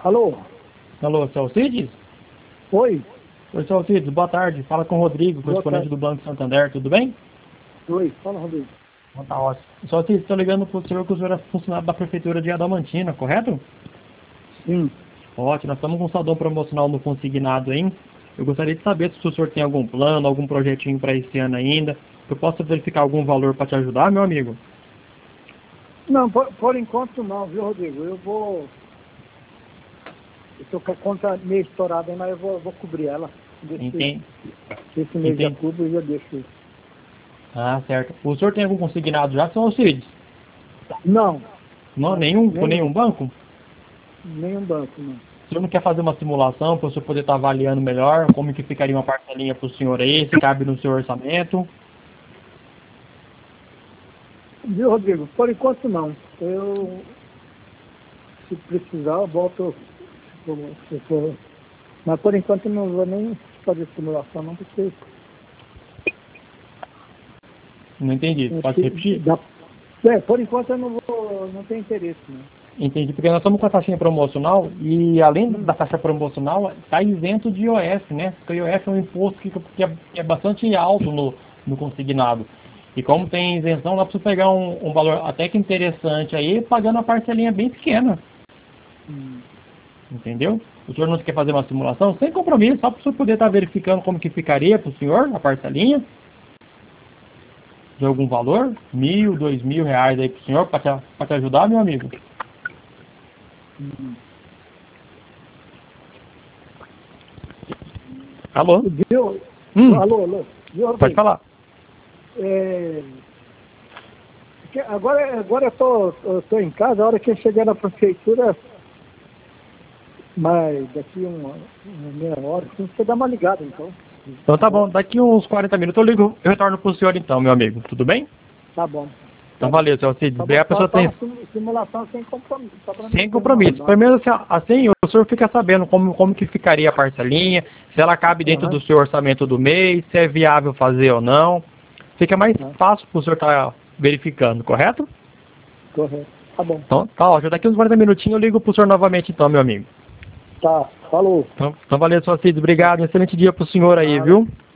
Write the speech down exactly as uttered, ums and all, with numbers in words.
Alô? Alô, seu Alcides? Oi? Oi, seu Alcides, boa tarde. Fala com o Rodrigo, correspondente do Banco Santander, tudo bem? Oi, fala, Rodrigo. Então tá ótimo. Seu Alcides, estou ligando para o senhor que o senhor é funcionário da Prefeitura de Adamantina, correto? Sim. Ótimo, nós estamos com um saldão promocional no consignado, hein? Eu gostaria de saber se o senhor tem algum plano, algum projetinho para esse ano ainda. Eu posso verificar algum valor para te ajudar, meu amigo? Não, por, por enquanto não, viu, Rodrigo? Eu vou... Eu estou com a conta meio estourada, mas eu vou, vou cobrir ela. Entendi. Esse mês de Entendi. outubro eu já deixo. Ah, certo. O senhor tem algum consignado já, seu Alcides? Não. Não, não nenhum, com nenhum, nenhum banco? nenhum banco, não. O senhor não quer fazer uma simulação para o senhor poder estar avaliando melhor como que ficaria uma parcelinha para o senhor aí, se cabe no seu orçamento? Viu, Rodrigo? Por enquanto não. Eu, se precisar, eu volto. Se for, se for. Mas por enquanto eu não vou nem fazer simulação, não, porque... Não entendi. Pode repetir? Dá, é, por enquanto eu não vou, não tenho interesse, não. Entendi, porque nós estamos com a taxinha promocional e além da taxa promocional, está isento de I O F, né? Porque o I O F é um imposto que, que, é, que é bastante alto no, no consignado. E como tem isenção, dá para você pegar um, um valor até que interessante aí, pagando a parcelinha bem pequena. Hum. Entendeu? O senhor não quer fazer uma simulação? Sem compromisso, só para o senhor poder estar verificando como que ficaria para o senhor a parcelinha. De algum valor? Mil, dois mil reais aí para o senhor, para te, para te ajudar, meu amigo? Hum. Alô? Viu? Hum, Alô, alô. Viu, pode falar. É... que Agora, agora eu tô, eu tô em casa, a hora que eu chegar na prefeitura, mas daqui uma, uma meia hora, assim, você dá uma ligada, então. Então tá bom, daqui uns quarenta minutos eu ligo, eu retorno pro senhor então, meu amigo. Tudo bem? Tá bom. Então valeu, seu Alcides. Tá Bem, bom. a pessoa Só, só tem uma sim- simulação sem compromisso. só pra não sem ter uma- compromisso. Pelo menos assim, assim o senhor fica sabendo como, como que ficaria a parcelinha, se ela cabe dentro Aham. do seu orçamento do mês, se é viável fazer ou não. Fica mais Aham. fácil pro senhor estar verificando, correto? Correto. Tá bom. Então tá ótimo. Daqui uns quarenta minutinhos eu ligo pro senhor novamente então, meu amigo. Tá. Falou. Então, então valeu, seu Alcides. Obrigado. Um excelente dia pro senhor aí, Nada. viu?